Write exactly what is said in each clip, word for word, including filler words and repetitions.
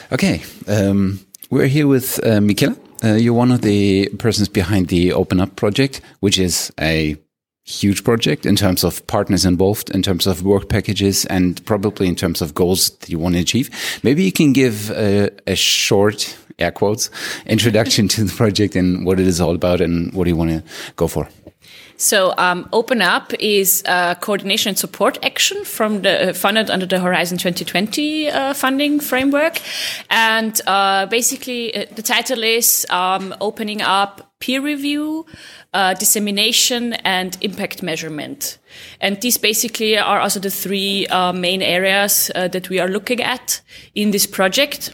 Okay, um, we're here with uh, Michela. Uh, you're one of the persons behind the Open Up project, which is a huge project in terms of partners involved, in terms of work packages, and probably in terms of goals that you want to achieve. Maybe you can give a, a short, air quotes, introduction to the project and what it is all about and what you want to go for. So um, Open Up is a coordination and support action from the uh, funded under the Horizon twenty twenty uh, funding framework. And uh, basically uh, the title is um, Opening Up Peer Review, uh, Dissemination and Impact Measurement. And these basically are also the three uh, main areas uh, that we are looking at in this project.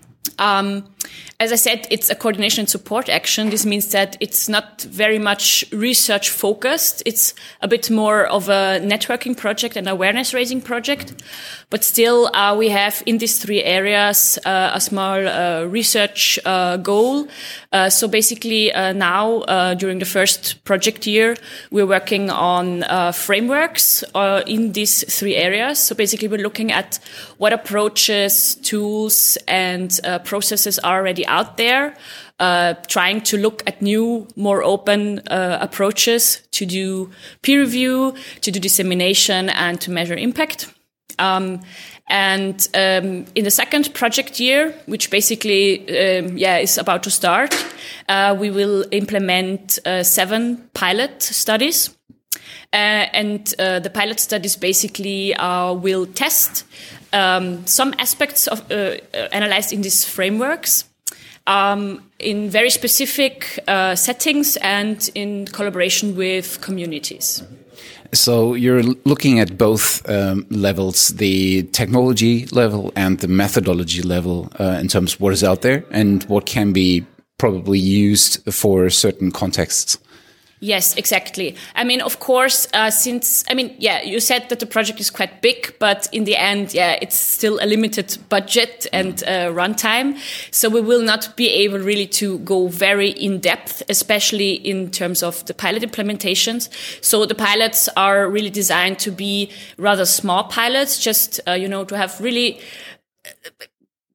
Um, As I said, it's a coordination and support action. This means that it's not very much research focused. It's a bit more of a networking project and awareness raising project. But still, uh, we have in these three areas uh, a small uh, research uh, goal. Uh, so basically uh, now, uh, during the first project year, we're working on uh, frameworks uh, in these three areas. So basically we're looking at what approaches, tools, and uh, processes are already out there, uh, trying to look at new, more open uh, approaches to do peer review, to do dissemination, and to measure impact. Um, and um, in the second project year, which basically um, yeah is about to start, uh, we will implement uh, seven pilot studies. Uh, and uh, the pilot studies basically uh, will test um, some aspects of uh, analyzed in these frameworks um, in very specific uh, settings and in collaboration with communities. So you're looking at both um, levels, the technology level and the methodology level, uh, in terms of what is out there and what can be probably used for certain contexts. Yes, exactly. I mean, of course, uh, since, I mean, yeah, you said that the project is quite big, but in the end, yeah, it's still a limited budget and uh, runtime. So we will not be able really to go very in depth, especially in terms of the pilot implementations. So the pilots are really designed to be rather small pilots, just, uh, you know, to have really... Uh,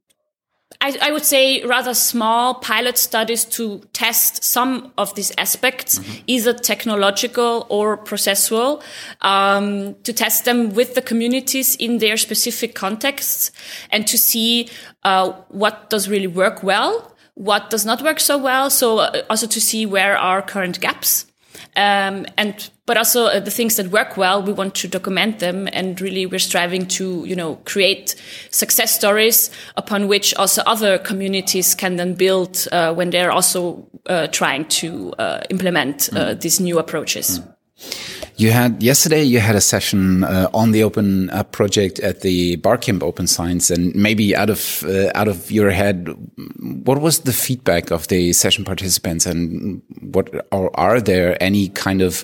I, I would say rather small pilot studies to test some of these aspects, mm-hmm. either technological or processual, um, to test them with the communities in their specific contexts and to see uh, what does really work well, what does not work so well. So uh, also to see where are current gaps. Um, and, but also uh, the things that work well, we want to document them, and really we're striving to, you know, create success stories upon which also other communities can then build, uh, when they're also, uh, trying to, uh, implement, uh, mm. these new approaches. Mm. You had yesterday. You had a session uh, on the Open Up project at the Barcamp Open Science, and maybe out of uh, out of your head, what was the feedback of the session participants, and what or are there any kind of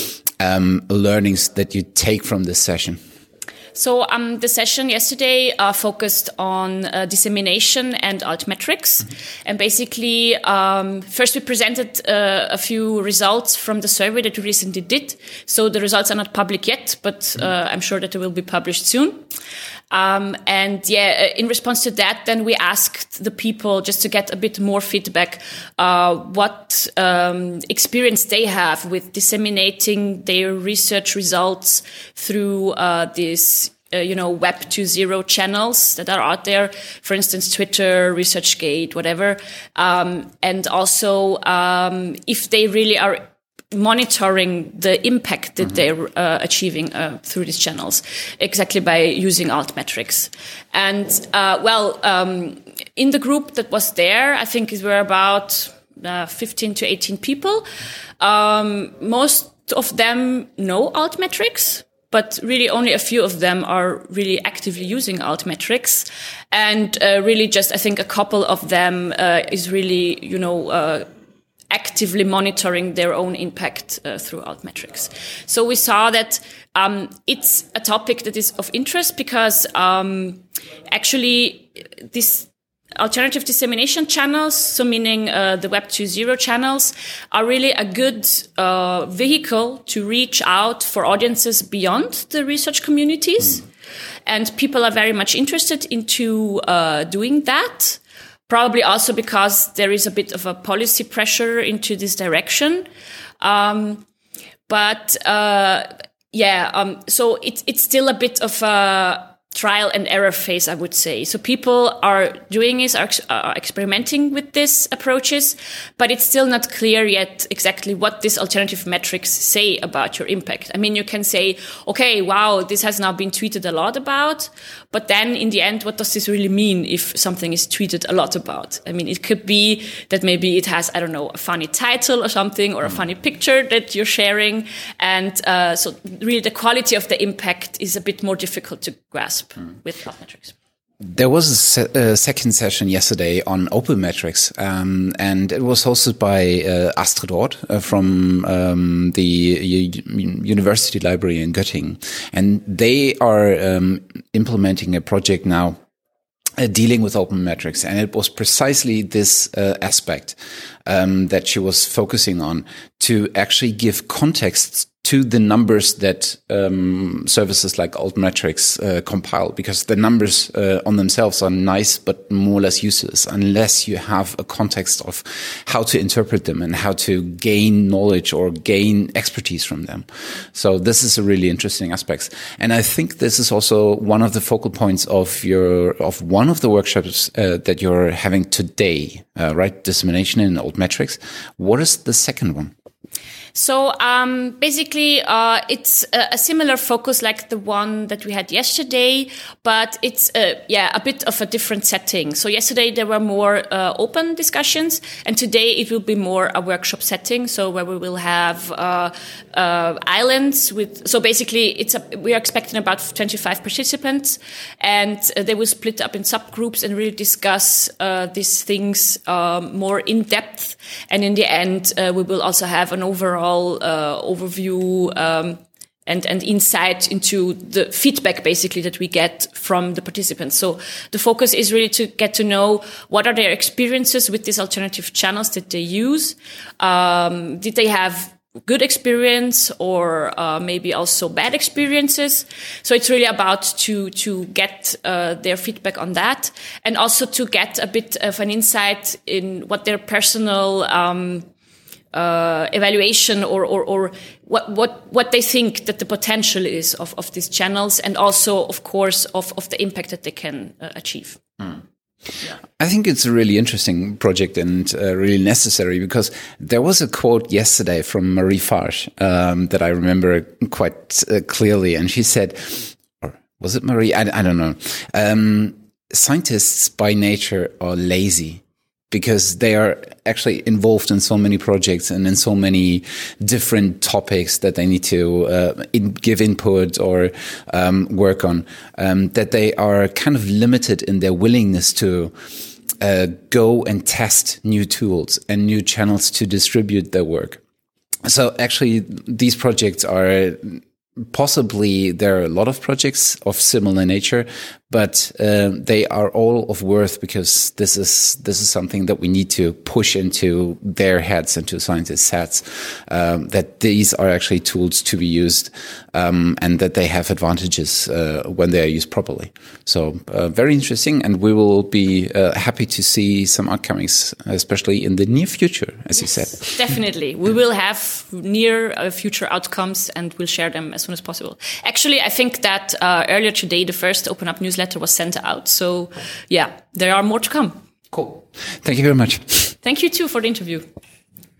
um, learnings that you take from this session? So um, the session yesterday uh, focused on uh, dissemination and altmetrics. Mm-hmm. And basically, um, first we presented uh, a few results from the survey that we recently did. So the results are not public yet, but uh, I'm sure that they will be published soon. Um, and yeah, in response to that, then we asked the people just to get a bit more feedback, uh, what um, experience they have with disseminating their research results through uh, this, uh, you know, Web two point oh channels that are out there, for instance, Twitter, ResearchGate, whatever. Um, and also um, if they really are monitoring the impact that mm-hmm. they're uh, achieving uh, through these channels, exactly by using altmetrics. And uh, well, um, in the group that was there, I think we were about uh, fifteen to eighteen people. Um, most of them know altmetrics, but really only a few of them are really actively using altmetrics. And uh, really just, I think a couple of them uh, is really, you know, uh, actively monitoring their own impact uh, through altmetrics. So we saw that um, it's a topic that is of interest because um, actually these alternative dissemination channels, so meaning uh, the Web two point oh channels, are really a good uh, vehicle to reach out for audiences beyond the research communities. Mm. and people are very much interested into uh, doing that. Probably also because there is a bit of a policy pressure into this direction. Um, but uh, yeah, um, so it's it's still a bit of a trial and error phase, I would say. So people are doing this, are, are experimenting with these approaches, but it's still not clear yet exactly what these alternative metrics say about your impact. I mean, you can say, okay, wow, this has now been tweeted a lot about, but then in the end, what does this really mean if something is tweeted a lot about? I mean, it could be that maybe it has, I don't know, a funny title or something, or a funny picture that you're sharing. And uh, so really the quality of the impact is a bit more difficult to grasp with Altmetrics. There was a, se- a second session yesterday on Open Metrics, um, and it was hosted by uh, Astrid Roth uh, from um, the U- University Library in Göttingen. And they are um, implementing a project now uh, dealing with Open Metrics. And it was precisely this uh, aspect um, that she was focusing on, to actually give context to the numbers that um, services like Altmetrics uh, compile, because the numbers uh, on themselves are nice but more or less useless unless you have a context of how to interpret them and how to gain knowledge or gain expertise from them. So this is a really interesting aspect. And I think this is also one of the focal points of your of one of the workshops uh, that you're having today, uh, right? Dissemination in Altmetrics. What is the second one? So um, basically, uh, it's a, a similar focus like the one that we had yesterday, but it's uh, yeah a bit of a different setting. So yesterday there were more uh, open discussions, and today it will be more a workshop setting. So where we will have uh, uh, islands with. So basically, it's a, we are expecting about twenty-five participants, and uh, they will split up in subgroups and really discuss uh, these things um, more in depth. And in the end, uh, we will also have an overall Uh, overview um, and and insight into the feedback basically that we get from the participants. So the focus is really to get to know what are their experiences with these alternative channels that they use. Um, did they have good experience or uh, maybe also bad experiences? So it's really about to to get uh, their feedback on that, and also to get a bit of an insight in what their personal um, Uh, evaluation or, or, or what, what, what they think that the potential is of, of these channels, and also, of course, of, of the impact that they can uh, achieve. Mm. Yeah. I think it's a really interesting project and uh, really necessary, because there was a quote yesterday from Marie Farge um, that I remember quite uh, clearly, and she said, or was it Marie? I, I don't know. Um, scientists by nature are lazy, because they are actually involved in so many projects and in so many different topics that they need to uh, in, give input or um, work on, um, that they are kind of limited in their willingness to uh, go and test new tools and new channels to distribute their work. So actually, these projects are possibly, there are a lot of projects of similar nature, but uh, they are all of worth, because this is this is something that we need to push into their heads, into scientists' heads, um, that these are actually tools to be used, um, and that they have advantages uh, when they are used properly. So uh, very interesting, and we will be uh, happy to see some outcomings, especially in the near future, as yes, you said. Definitely. We will have near uh, future outcomes, and we'll share them as soon as possible. Actually, I think that uh, earlier today, the first Open Up newsletter was sent out. So yeah, there are more to come. Cool. Thank you very much. Thank you too for the interview.